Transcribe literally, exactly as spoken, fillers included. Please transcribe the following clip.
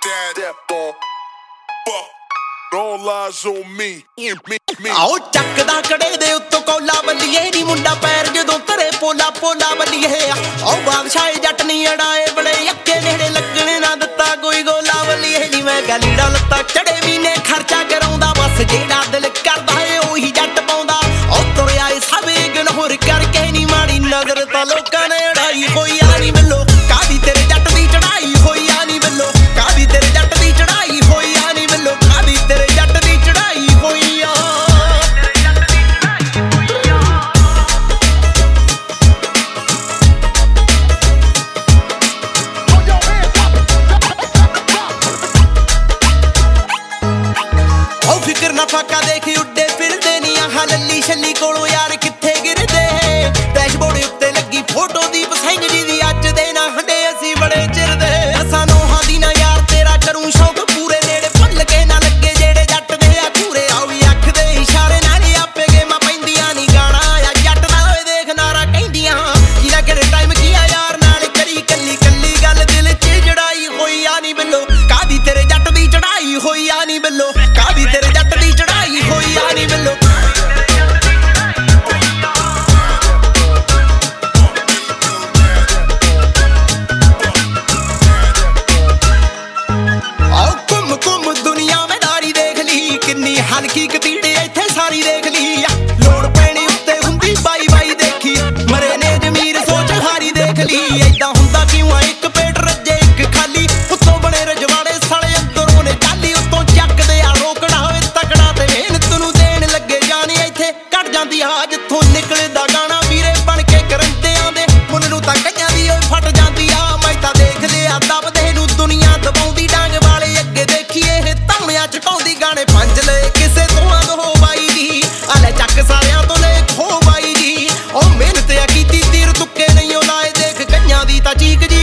आओ चकदा कड़े दे उत्तों कौला बल्लिए नी मुंडा पैर जदों करे पोला पोला बल्लिए आओ बादशाह जट नी अड़ाए बड़े यक्के नेड़े लगने ना दिता कोई गोला बल्लिए नी मैं क्या लीड़ा लत्ता चढ़े भी ने खर्चा कराउंदा बस जेड़ा दिल करदा है ओही जट पाउंदा ओ तुरे आए सब इग्नोर करके नी माड़ी नजर तां लोकां ने अड़ाई होई आ नी बल्लो कादी तेरे जट दी चढ़ाई होई आ नी बल्लो कादी तेरे जट दी चढ़ाई होई आ नी बल्लो कादी तेरे जट दी चढ़ाई होई आ फिकर ना फाका देखी उड्डे फिरदे नी आह लल्ली छल्ली कोलों यार कित्थे गिरदे डैशबोर्ड उत्ते लगी फोटो दीप सिंह जी दी अज दे ना हंडे असी बड़े चिरदे असां नोहां दी ना यार तेरा करूं शौक पूरे नेड़े भुल के ना लगे जेड़े जट दे आ घूरे आओ भी अख दे इशारे नाल आपे गेमां पैंदियां नी गाना आ जट दा होए देख नारा कहंदियां किला किहड़े टाइम कीया यार नाल करी कल्ली कल्ली गल दिल च जड़ाई होई आ नी बल्लो कादी तेरे जट दी चढ़ाई होई आ नी बल्लो कादी तेरे जट दी चढ़ाई होई आ नी बल्लो आओ घुम घुम दुनिया में दारी देख ली किन्नी हल्की कतीड़े इत्थे सारी देख ली लोड़ पैणी उत्ते हुंदी बाई बाई देखी मरे ने जमीर सोच हारी देख ली ऐदां हुंदा क्यों आ इक पेट रज्जे इक खाली उत्तों बने रजवाड़े साले अंदरों ने जाली उत्तों चकदे आ रोकड़ा होए तकड़ा ते मेहनत नूं देण लगे जानी इत्थे कट जांदी आ जित्थों निकलदा गाना वीरे बण के करंदियां दे मुन नूं तां कईयां दी ओए फट जांदी आ मैं तां देख लिया दबदे नूं दुनिया दबाउंदी डांग वाले अग्गे देखीए ਇਹ ਧੌਣਿਆਂ ਚ ਪਾਉਂਦੀ ਗਾਣੇ ਪੰਜ ਲਏ ਕਿਸੇ ਤੋਂ ਆਦੋ ਬਾਈ ਦੀ ਆ ਲੈ ਚੱਕ ਸਾਰਿਆਂ ਤੋਂ ਲੈ ਖੋ ਬਾਈ ਜੀ ਉਹ ਮਿਹਨਤ ਆ ਕੀਤੀ ਤੀਰ ਤੁੱਕੇ ਨਹੀਂ ਉਹ ਲਾਏ ਦੇਖ ਕਈਆਂ ਦੀ ਤਾਂ ਚੀਕ